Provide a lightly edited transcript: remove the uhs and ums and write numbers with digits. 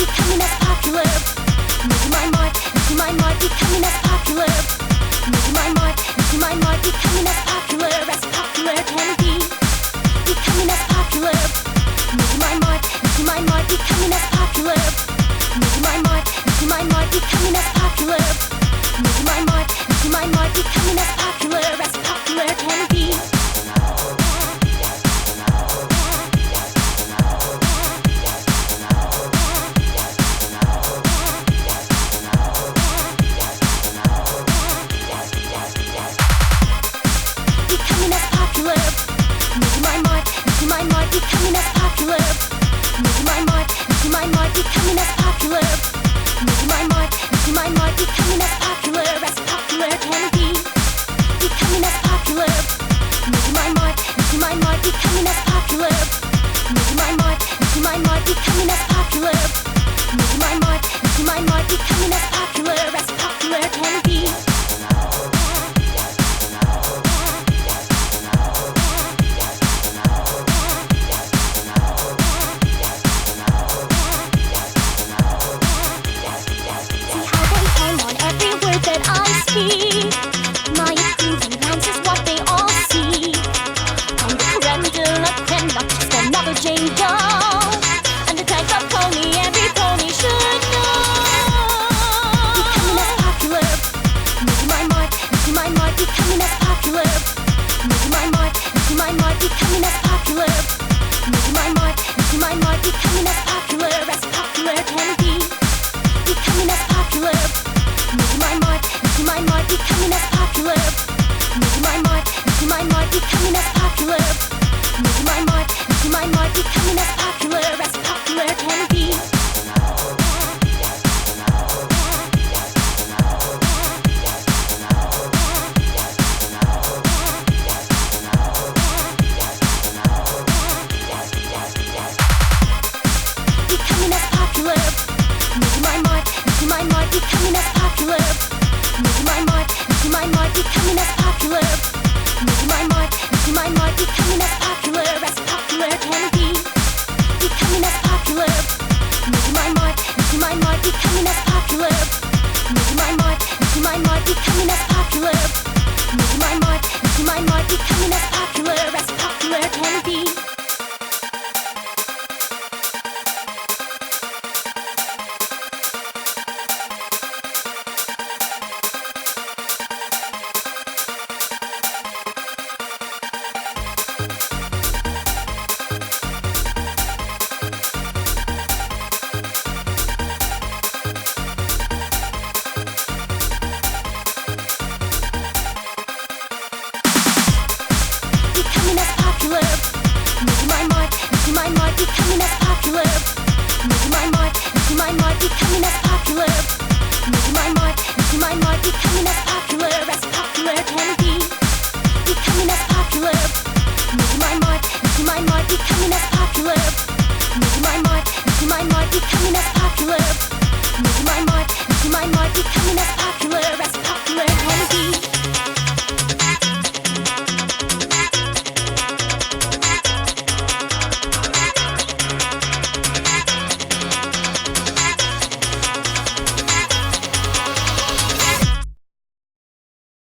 becoming as popular. Making my mark, becoming as popular. Making my mark, becoming as popular can be. Becoming as popular. Making my mark, becoming as popular. Making my mark, becoming as popular. Making my mark, becoming as popular can be. Becoming as popular. Making my mark, becoming as popular. Making my mark, becoming as popular can be. Becoming as popular. Making my mark, becoming as popular. Making my mark, becoming as popular. Making my mark, becoming as popular can be. My approving glance is what they all see. I'm the creme de la creme, not just another Jane Doe. And the type of pony every pony should know. Becoming as popular. Making my mark, becoming as popular. Making my mark, becoming as popular. Making my mark, becoming as popular can be. Becoming as popular. Making my mark, becoming as popular. Making my mark, becoming as popular. Making my mark, becoming as popular can be. Becoming as popular. Making my mark, becoming as popular. Making my mark, becoming as popular. Making my mark, becoming as popular can be. Becoming as popular. Making my mark, becoming as popular. Making my mark, becoming as popular. Making my mark, becoming as popular can be. Becoming as popular. Making my mark, becoming as popular. Making my mark, becoming as popular. Making my mark, becoming as popular can be. Becoming